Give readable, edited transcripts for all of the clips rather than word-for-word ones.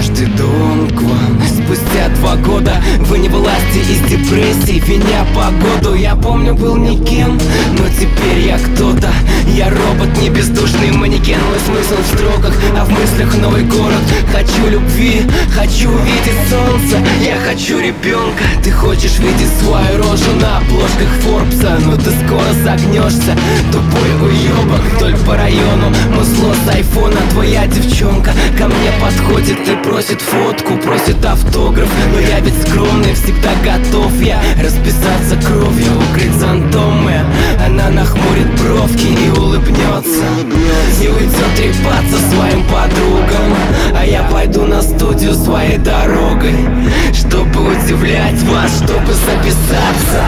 однажды дом к вам. Спустя 2 года вы не власти из депрессии, виня погоду. Я помню, был никем, но теперь я кто-то. Я робот, не бездушный манекен. Мой смысл в строках, а в мыслях новый город. Хочу любви, хочу увидеть солнце. Я хочу ребенка. Ты хочешь видеть свою рожу на обложках Форбса, но ты скоро загнешься. Тупой уебок вдоль по району. Музло с айфона, твоя девчонка ко мне подходит и просит фотку, просит автограф. Но я ведь скромный, всегда готов я расписаться кровью, укрыть зонтом. Она нахмурит бровки и улыбнется, и уйдет трепаться своим подругам. А я пойду на студию своей дорогой, чтобы удивлять вас, чтобы записаться.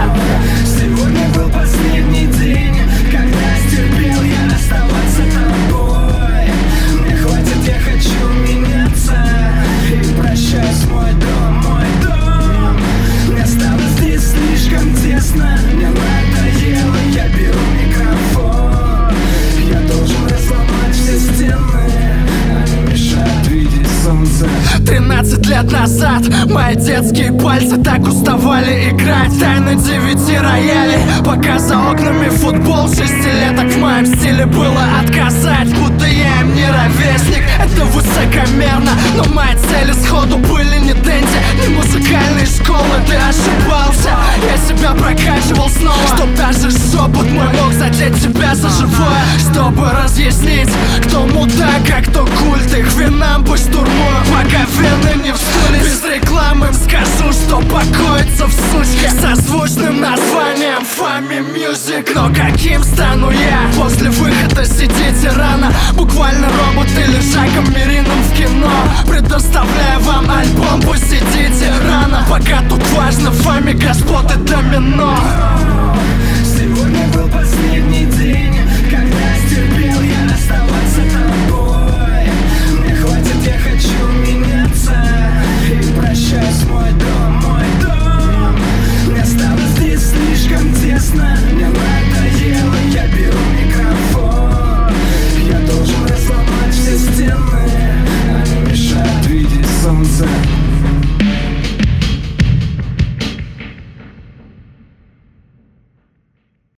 Сегодня был последний день, когда стерпел я оставаться тобой. Мне хватит, я хочу меняться. И прощаюсь, мой дом, мой дом. Мне стало здесь слишком тесно, мне надоело, я беру микрофон. Я должен разломать все стены, они мешают видеть солнце. 13 лет назад мои детские пальцы так уставали играть тайны 9 роялей, пока за окнами футбол. 6-леток в моем стиле было отказать, будто я им не ровесник. Это высокомерно, но мои цели сходу были не дэнди, не музыкальные школы. Ты ошибался, я себя прокачивал снова, чтоб даже шепот мой мог задеть тебя за живое. Чтобы разъяснить, кто мудак, а кто культ, их винам пусть штурмуют, пока вены не встали. Без рекламы им скажу, что покоится в сучке созвучным названием Фами Music. Но каким стану я после выхода? Сидите рано, буквально робот или Жаком Мерином в кино. Предоставляю вам альбом, пусть сидите рано, пока тут важно Фами, господ и домино. Сегодня был последний день, когда стерпел я оставаться